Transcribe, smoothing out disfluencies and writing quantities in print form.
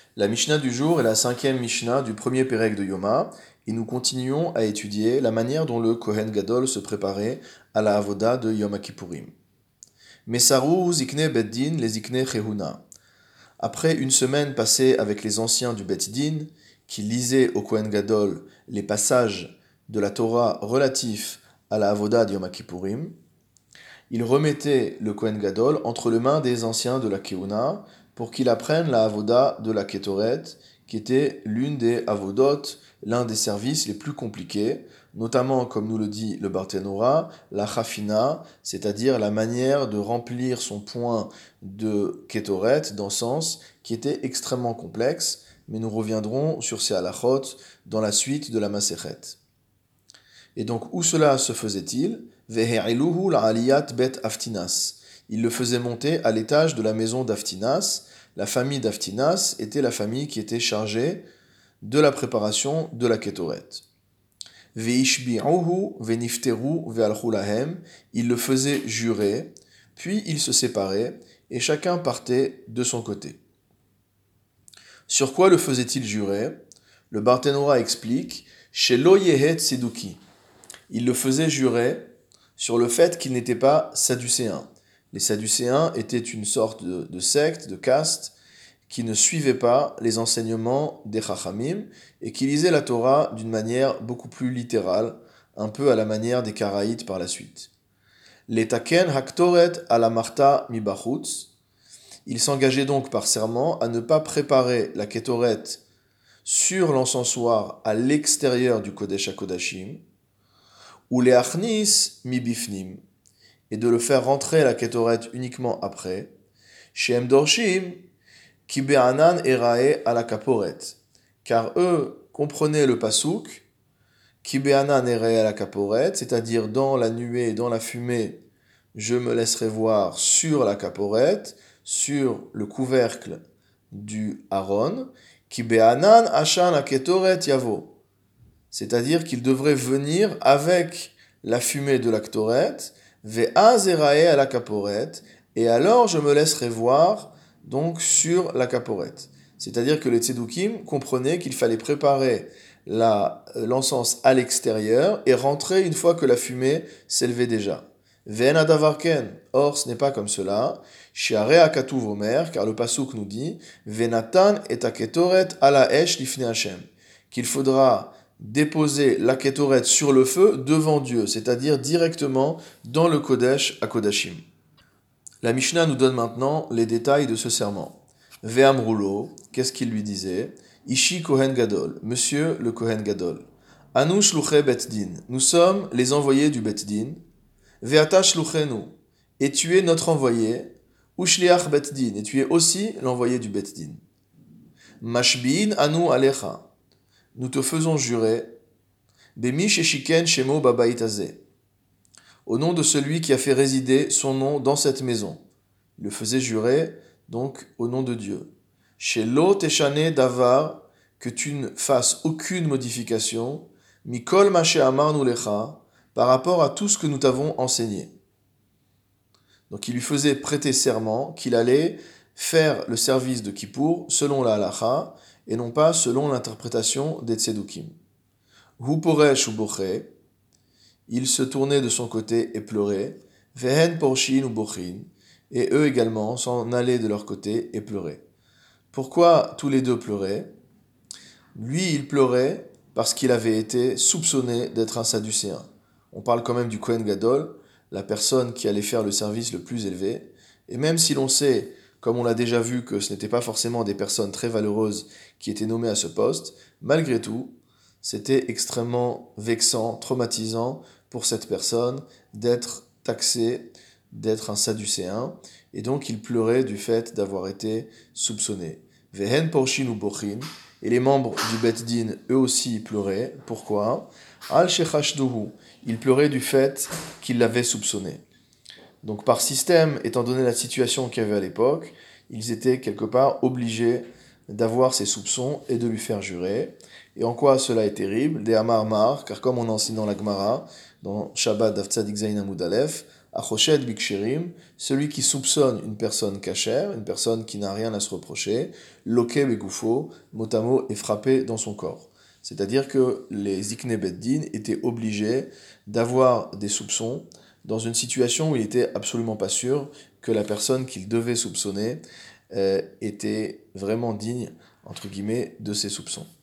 La Mishnah du jour est la cinquième Mishnah du premier Pérec de Yoma, et nous continuons à étudier la manière dont le Kohen Gadol se préparait à la Avoda de Yom Kippourim. Mesaru zikne beddin les zikne chehuna. Après une semaine passée avec les anciens du Bet Din, qui lisaient au Kohen Gadol les passages de la Torah relatifs à la Avoda de Yom Kippourim, ils remettaient le Kohen Gadol entre les mains des anciens de la Kehuna pour qu'il apprenne la Avoda de la Ketoret, qui était l'une des Avodot, l'un des services les plus compliqués, notamment, comme nous le dit le Barthénora, la Chafina, c'est-à-dire la manière de remplir son point de Ketoret, d'encens, qui était extrêmement complexe, mais nous reviendrons sur ces halachot dans la suite de la Masechet. Et donc, où cela se faisait-il ? Vehe'iluhu la'aliyat bet Aftinas. Il le faisait monter à l'étage de la maison d'Aftinas. La famille d'Aftinas était la famille qui était chargée de la préparation de la Ketoret. Ve'ishbi'uhu ve'nifteru ve'alchu lahem. Il le faisait jurer, puis ils se séparaient, et chacun partait de son côté. Sur quoi le faisait-il jurer ? Le Barthénora explique « Shelo yehet tzeduki ». Il le faisait jurer sur le fait qu'il n'était pas sadducéen. Les sadducéens étaient une sorte de secte, de caste, qui ne suivait pas les enseignements des Chachamim et qui lisait la Torah d'une manière beaucoup plus littérale, un peu à la manière des Karaïtes par la suite. Les taken haktoret à la marta mibachutz. Il s'engageait donc par serment à ne pas préparer la ketoret sur l'encensoir à l'extérieur du Kodesh HaKodashim, ou les achnis mi bifnim, et de le faire rentrer la ketoret uniquement après, shem dorshim ki be'anan erae à la kaporet, car eux comprenaient le pasouk ki be'anan erae à la kaporet, c'est-à-dire dans la nuée et dans la fumée, je me laisserai voir sur la kaporet, sur le couvercle du Aaron, ki be'anan ashan la ketoret yavo. C'est-à-dire qu'il devrait venir avec la fumée de la Ktoret, ve'az erae à la kaporet, et alors je me laisserai voir donc sur la kaporet. C'est-à-dire que les tzedoukim comprenaient qu'il fallait préparer l'encens à l'extérieur et rentrer une fois que la fumée s'élevait déjà. Ve'en adavarken, or ce n'est pas comme cela. Shiare akatuv omer, car le pasuk nous dit ve'natan et aketoret ala esh lifne Hashem, qu'il faudra déposer la ketoret sur le feu devant Dieu, c'est-à-dire directement dans le Kodesh HaKodashim. La Mishnah nous donne maintenant les détails de ce serment. Ve'amrulo, qu'est-ce qu'il lui disait ? Ishi Kohen Gadol, monsieur le Kohen Gadol. Anu shluche bet din, nous sommes les envoyés du bet din. Ve'ata shluchenu, et tu es notre envoyé. Ushliach bet din, et tu es aussi l'envoyé du bet din. Mashbi'in anu alecha, nous te faisons jurer, Bemi sheshiken shemo babaït hazeh, au nom de celui qui a fait résider son nom dans cette maison. Il le faisait jurer, donc, au nom de Dieu. Shelo teshane davar, que tu ne fasses aucune modification, mikol ma she'amarnu lecha, par rapport à tout ce que nous t'avons enseigné. Donc il lui faisait prêter serment qu'il allait faire le service de Kippour selon la halacha, et non pas selon l'interprétation des tzedoukim. Hu poresh ou boché, il se tournait de son côté et pleurait. Vehen porshin ou bochin, et eux également s'en allaient de leur côté et pleuraient. Pourquoi tous les deux pleuraient ? Lui, il pleurait parce qu'il avait été soupçonné d'être un sadducéen. On parle quand même du Kohen Gadol, la personne qui allait faire le service le plus élevé. Et même si l'on sait, comme on l'a déjà vu, que ce n'était pas forcément des personnes très valeureuses qui étaient nommées à ce poste, malgré tout, c'était extrêmement vexant, traumatisant pour cette personne d'être taxé, d'être un sadducéen, et donc il pleurait du fait d'avoir été soupçonné. Vehen porshin ou bochin, et les membres du Bet Din, eux aussi, pleuraient. Pourquoi ? Al shechashduhu, ils pleuraient du fait qu'ils l'avaient soupçonné. Donc par système, étant donné la situation qu'il y avait à l'époque, ils étaient quelque part obligés d'avoir ces soupçons et de lui faire jurer. Et en quoi cela est terrible ? Des Amar Mar, car comme on enseigne dans la Gemara, dans Shabbat Daf Tzadik Zayin Amud Aleph, Achoshed biksherim, celui qui soupçonne une personne cachère, une personne qui n'a rien à se reprocher, loke begufo, mot à mot, est frappé dans son corps. C'est-à-dire que les Ikne Beddin étaient obligés d'avoir des soupçons dans une situation où il n'était absolument pas sûr que la personne qu'il devait soupçonner était vraiment digne, entre guillemets, de ses soupçons.